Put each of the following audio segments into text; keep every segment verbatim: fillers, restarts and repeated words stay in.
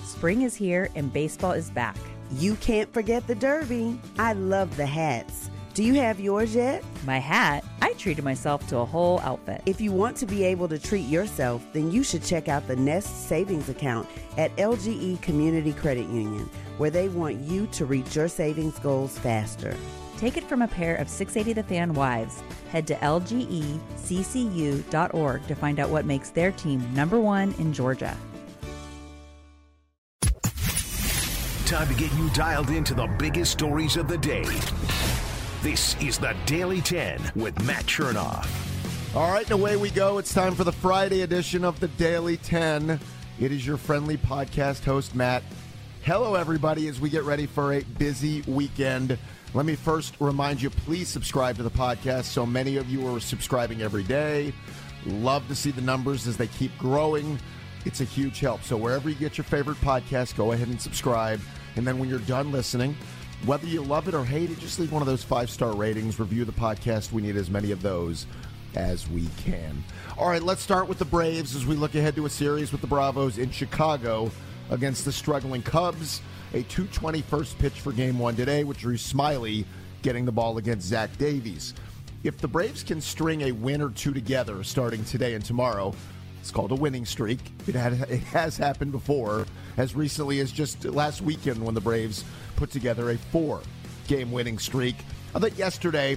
Spring is here and baseball is back. You can't forget the Derby. I love the hats. Do you have yours yet? My hat? I treated myself to a whole outfit. If you want to be able to treat yourself, then you should check out the Nest Savings Account at L G E Community Credit Union, where they want you to reach your savings goals faster. Take it from a pair of six eighty The Fan wives. Head to L G E C C U dot org to find out what makes their team number one in Georgia. Time to get you dialed into the biggest stories of the day. This is the Daily ten with Matt Chernoff. All right, and away we go. It's time for the Friday edition of the Daily ten. It is your friendly podcast host, Matt. Hello, everybody, as we get ready for a busy weekend. Let me first remind you, please subscribe to the podcast. So many of you are subscribing every day. Love to see the numbers as they keep growing. It's a huge help. So wherever you get your favorite podcast, go ahead and subscribe. And then when you're done listening, whether you love it or hate it, just leave one of those five-star ratings. Review the podcast. We need as many of those as we can. All right, let's start with the Braves as we look ahead to a series with the Bravos in Chicago against the struggling Cubs. A two twenty first pitch for game one today with Drew Smyly getting the ball against Zach Davies. If the Braves can string a win or two together starting today and tomorrow, it's called a winning streak. It, had, it has happened before, as recently as just last weekend when the Braves put together a four-game winning streak. I thought yesterday,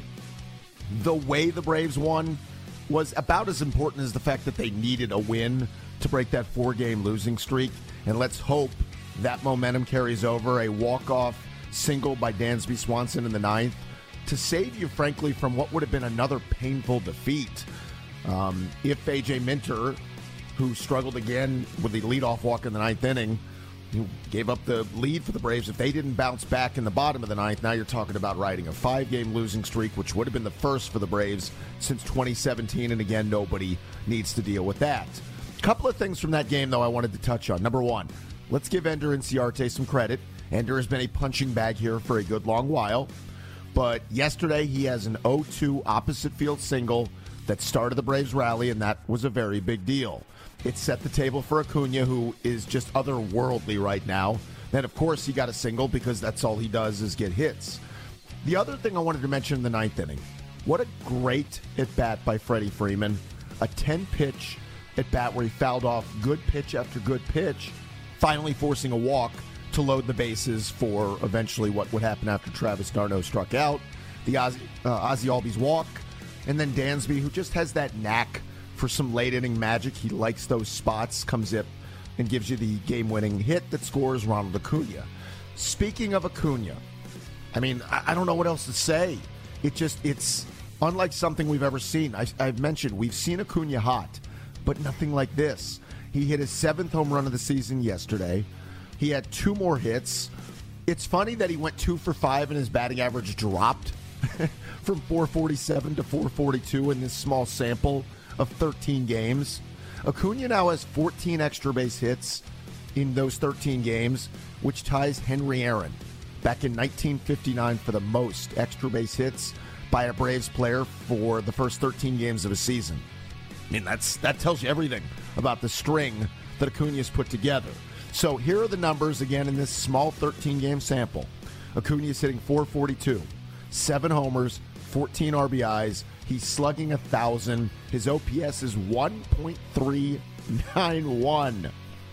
the way the Braves won was about as important as the fact that they needed a win to break that four-game losing streak. And let's hope that momentum carries over. A walk-off single by Dansby Swanson in the ninth to save you, frankly, from what would have been another painful defeat. Um, if A J Minter, who struggled again with the leadoff walk in the ninth inning, who gave up the lead for the Braves, if they didn't bounce back in the bottom of the ninth, now you're talking about riding a five-game losing streak, which would have been the first for the Braves since twenty seventeen, and again, nobody needs to deal with that. A couple of things from that game, though, I wanted to touch on. Number one, let's give Ender Inciarte some credit. Ender has been a punching bag here for a good long while, but yesterday he has an oh two opposite field single that started the Braves rally, and that was a very big deal. It set the table for Acuna, who is just otherworldly right now. Then, of course, he got a single because that's all he does is get hits. The other thing I wanted to mention in the ninth inning, what a great at-bat by Freddie Freeman. A ten-pitch at-bat where he fouled off good pitch after good pitch, finally forcing a walk to load the bases for eventually what would happen after Travis d'Arnaud struck out. The Ozzy, uh, Ozzy Albies walk. And then Dansby, who just has that knack for some late-inning magic. He likes those spots, comes up and gives you the game-winning hit that scores Ronald Acuna. Speaking of Acuna, I mean, I, I don't know what else to say. It just, it's unlike something we've ever seen. I, I've mentioned we've seen Acuna hot, but nothing like this. He hit his seventh home run of the season yesterday. He had two more hits. It's funny that he went two for five and his batting average dropped from four forty-seven to four forty-two in this small sample of thirteen games. Acuna now has fourteen extra base hits in those thirteen games, which ties Henry Aaron back in nineteen fifty-nine for the most extra base hits by a Braves player for the first thirteen games of a season. I mean, that's that tells you everything about the string that Acuna's put together. So here are the numbers again in this small thirteen-game sample. Acuna's hitting four forty-two. Seven homers, fourteen R B Is. He's slugging one thousand. His O P S is one point three nine one.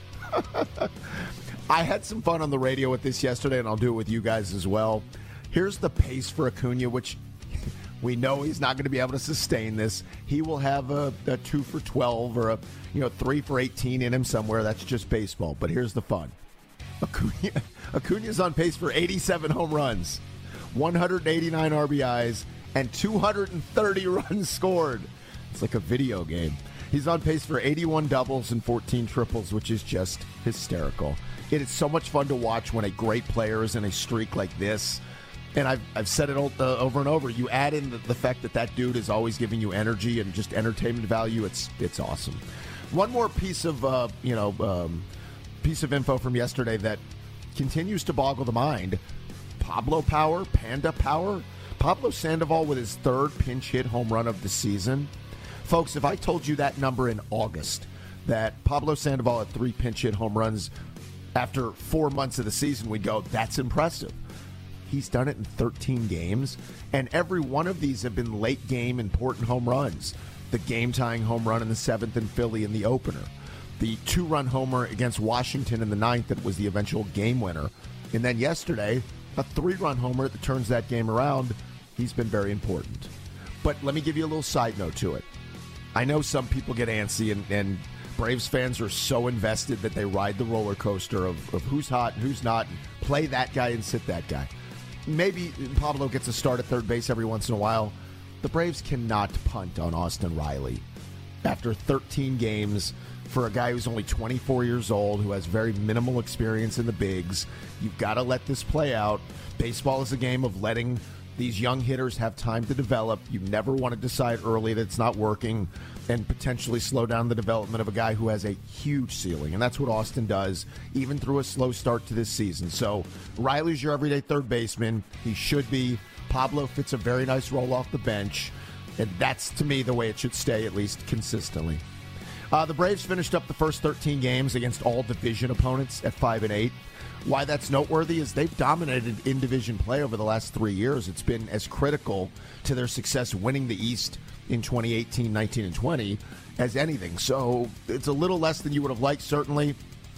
I had some fun on the radio with this yesterday, and I'll do it with you guys as well. Here's the pace for Acuna, which we know he's not going to be able to sustain this. He will have a, a two for twelve or a you know three for eighteen in him somewhere. That's just baseball. But here's the fun. Acuna, Acuna's on pace for eighty-seven home runs, one hundred eighty-nine R B Is, and two hundred thirty runs scored. It's like a video game. He's on pace for eighty-one doubles and fourteen triples, which is just hysterical. It is so much fun to watch when a great player is in a streak like this. And I've, I've said it all, uh, over and over. You add in the, the fact that that dude is always giving you energy and just entertainment value. It's it's awesome. One more piece of uh, you know um, piece of info from yesterday that continues to boggle the mind. Pablo Power, Panda Power. Pablo Sandoval with his third pinch hit home run of the season. Folks, if I told you that number in August, that Pablo Sandoval had three pinch hit home runs, After four months of the season, we'd go, that's impressive. He's done it in thirteen games, and every one of these have been late-game important home runs. The game-tying home run in the seventh in Philly in the opener. The two-run homer against Washington in the ninth that was the eventual game winner. And then yesterday, a three-run homer that turns that game around. He's been very important. But let me give you a little side note to it. I know some people get antsy, and, and Braves fans are so invested that they ride the roller coaster of, of who's hot and who's not, and play that guy and sit that guy. Maybe Pablo gets a start at third base every once in a while. The Braves cannot punt on Austin Riley. After thirteen games, for a guy who's only twenty-four years old, who has very minimal experience in the bigs, you've got to let this play out. Baseball is a game of letting these young hitters have time to develop. You never want to decide early that it's not working and potentially slow down the development of a guy who has a huge ceiling. And that's what Austin does, even through a slow start to this season. So Riley's your everyday third baseman. He should be. Pablo fits a very nice role off the bench. And that's, to me, the way it should stay, at least consistently. Uh, the Braves finished up the first thirteen games against all division opponents at five and eight. Why that's noteworthy is they've dominated in-division play over the last three years. It's been as critical to their success winning the East in twenty eighteen, nineteen, and twenty as anything. So it's a little less than you would have liked, certainly.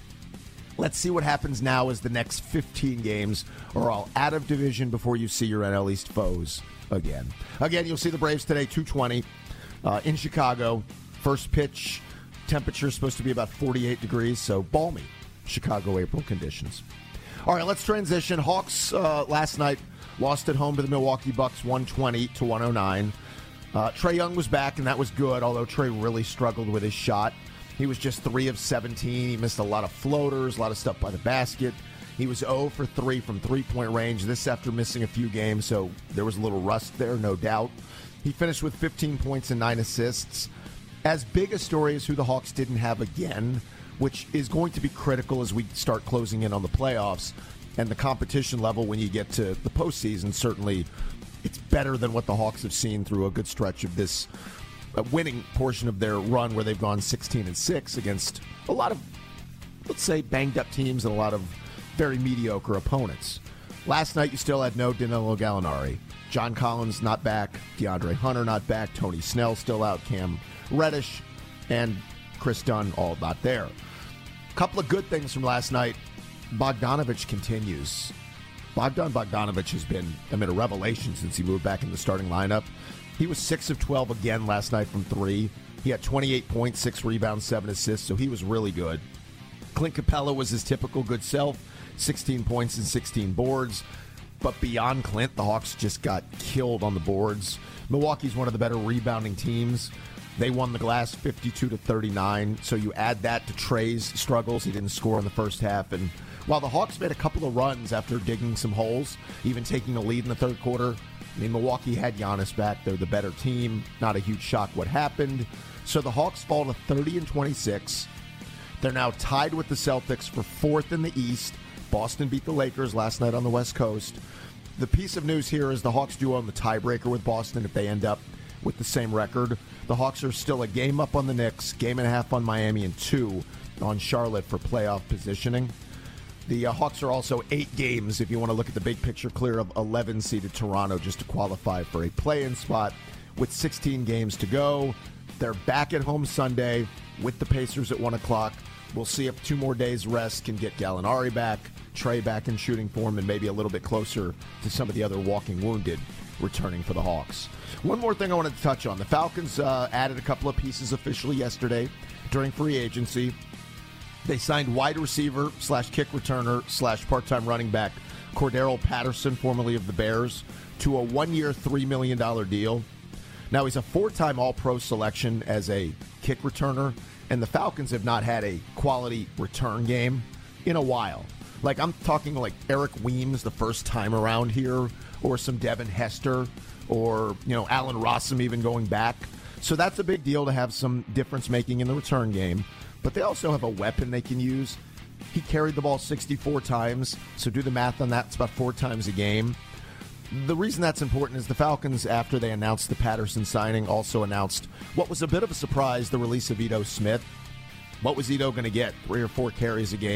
Let's see what happens now as the next fifteen games are all out of division before you see your N L East foes again. Again, you'll see the Braves today, two twenty uh, in Chicago. First pitch, temperature is supposed to be about forty-eight degrees, so balmy Chicago April conditions. All right, let's transition. Hawks uh, last night lost at home to the Milwaukee Bucks one twenty to one oh nine. Uh, Trae Young was back, and that was good, although Trae really struggled with his shot. He was just three of seventeen. He missed a lot of floaters, a lot of stuff by the basket. He was zero for three from three-point range, this after missing a few games, so there was a little rust there, no doubt. He finished with fifteen points and nine assists. As big a story as who the Hawks didn't have again, which is going to be critical as we start closing in on the playoffs and the competition level when you get to the postseason. Certainly, it's better than what the Hawks have seen through a good stretch of this uh, winning portion of their run where they've gone sixteen and six against a lot of, let's say, banged-up teams and a lot of very mediocre opponents. Last night, you still had no Danilo Gallinari. John Collins not back. DeAndre Hunter not back. Tony Snell still out. Cam Reddish and Chris Dunn all not there. A couple of good things from last night. Bogdanovich continues. Bogdan Bogdanovich has been, I mean, a revelation since he moved back in the starting lineup. He was six of twelve again last night from three. He had twenty-eight points, six rebounds, seven assists, so he was really good. Clint Capella was his typical good self, sixteen points and sixteen boards. But beyond Clint, the Hawks just got killed on the boards. Milwaukee's one of the better rebounding teams. They won the glass fifty-two to thirty-nine, so you add that to Trae's struggles. He didn't score in the first half, and while the Hawks made a couple of runs after digging some holes, even taking a lead in the third quarter, I mean, Milwaukee had Giannis back. They're the better team. Not a huge shock what happened. So the Hawks fall to thirty and twenty-six. They're now tied with the Celtics for fourth in the East. Boston beat the Lakers last night on the West Coast. The piece of news here is the Hawks do own the tiebreaker with Boston if they end up with the same record. The Hawks are still a game up on the Knicks, game and a half on Miami, and two on Charlotte for playoff positioning. The uh, Hawks are also eight games, if you want to look at the big picture, clear of eleven-seeded Toronto just to qualify for a play-in spot with sixteen games to go. They're back at home Sunday with the Pacers at one o'clock. We'll see if two more days rest can get Gallinari back, Trae back in shooting form, and maybe a little bit closer to some of the other walking wounded returning for the Hawks. One more thing I wanted to touch on. The Falcons uh, added a couple of pieces officially yesterday during free agency. They signed wide receiver slash kick returner slash part-time running back Cordero Patterson, formerly of the Bears, to a one-year, three million dollars deal. Now, he's a four-time All-Pro selection as a kick returner, and the Falcons have not had a quality return game in a while. Like, I'm talking like Eric Weems the first time around here, or some Devin Hester, or, you know, Allen Rossum even going back. So that's a big deal to have some difference-making in the return game. But they also have a weapon they can use. He carried the ball sixty-four times, so do the math on that. It's about four times a game. The reason that's important is the Falcons, after they announced the Patterson signing, also announced what was a bit of a surprise, the release of Ito Smith. What was Ito going to get? Three or four carries a game?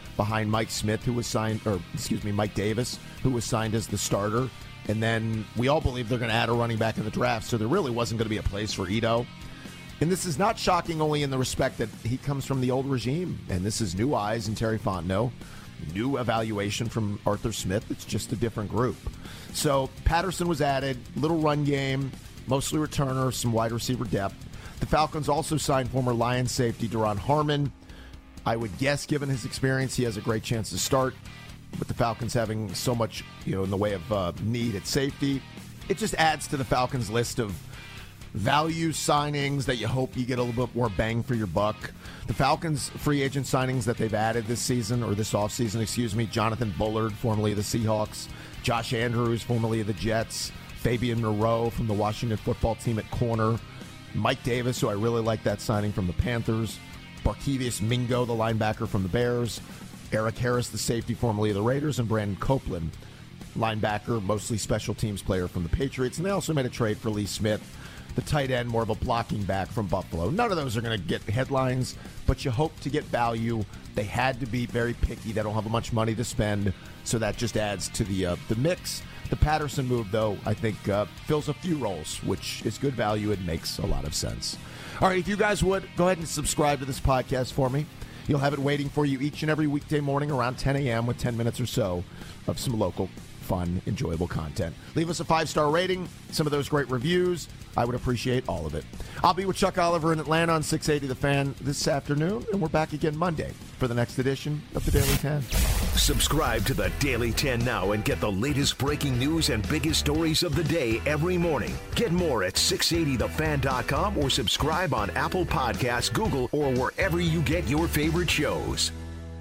behind Mike Smith, who was signed, or excuse me, Mike Davis, who was signed as the starter. And then we all believe they're going to add a running back in the draft, so there really wasn't going to be a place for Ito. And this is not shocking only in the respect that he comes from the old regime, and this is new eyes in Terry Fontenot, new evaluation from Arthur Smith. It's just a different group. So Patterson was added, little run game, mostly returner, some wide receiver depth. The Falcons also signed former Lions safety Duron Harmon. I would guess, given his experience, he has a great chance to start. With the Falcons having so much, you know, in the way of uh, need at safety, it just adds to the Falcons' list of value signings that you hope you get a little bit more bang for your buck. The Falcons' free agent signings that they've added this season, or this offseason, excuse me, Jonathan Bullard, formerly of the Seahawks, Josh Andrews, formerly of the Jets, Fabian Moreau from the Washington football team at corner, Mike Davis, who I really like that signing from the Panthers, Barkevius Mingo, the linebacker from the Bears, Eric Harris, the safety formerly of the Raiders, and Brandon Copeland, linebacker, mostly special teams player from the Patriots. And they also made a trade for Lee Smith, the tight end, more of a blocking back from Buffalo. None of those are going to get headlines, but you hope to get value. They had to be very picky. They don't have much money to spend, so that just adds to the uh, the mix. The Patterson move, though, I think uh, fills a few roles, which is good value and makes a lot of sense. All right, if you guys would, go ahead and subscribe to this podcast for me. You'll have it waiting for you each and every weekday morning around ten a.m. with ten minutes or so of some local, fun, enjoyable content. Leave us a five-star rating, some of those great reviews. I would appreciate all of it. I'll be with Chuck Oliver in Atlanta on six eighty The Fan this afternoon, and we're back again Monday for the next edition of the Daily ten. Subscribe to the Daily ten now and get the latest breaking news and biggest stories of the day every morning. Get more at six eighty the fan dot com or subscribe on Apple Podcasts, Google, or wherever you get your favorite shows.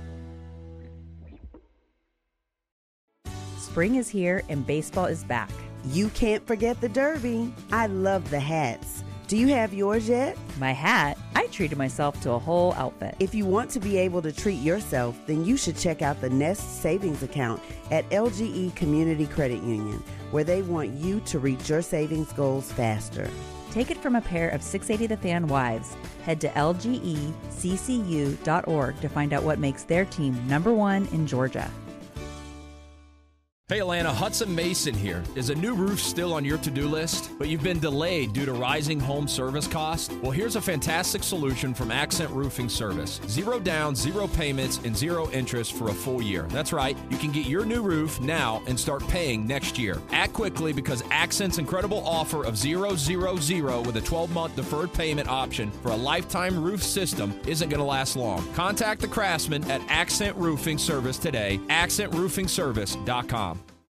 Spring is here and baseball is back. You can't forget the Derby. I love the hats. Do you have yours yet? My hat? I treated myself to a whole outfit. If you want to be able to treat yourself, then you should check out the Nest Savings Account at L G E Community Credit Union, where they want you to reach your savings goals faster. Take it from a pair of six eighty The Fan wives. Head to L G E C C U dot org to find out what makes their team number one in Georgia. Hey Atlanta, Hudson Mason here. Is a new roof still on your to-do list, but you've been delayed due to rising home service costs? Well, here's a fantastic solution from Accent Roofing Service. Zero down, zero payments, and zero interest for a full year. That's right, you can get your new roof now and start paying next year. Act quickly because Accent's incredible offer of zero, zero, zero with a twelve-month deferred payment option for a lifetime roof system isn't going to last long. Contact the craftsman at Accent Roofing Service today, accent roofing service dot com.